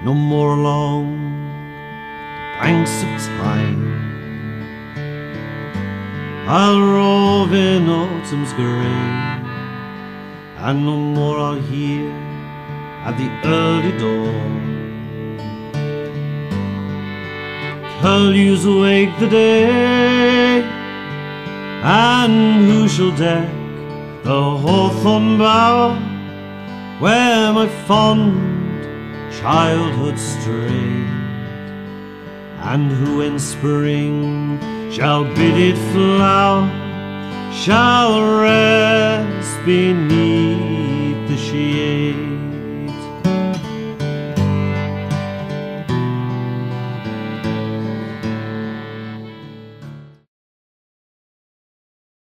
no more along the banks of time. I'll rove in autumn's grey, and no more I'll hear at the early dawn curlews wake the day. And who shall deck the hawthorn bower where my fond childhood strayed? And who in spring shall bid it flower, shall rest beneath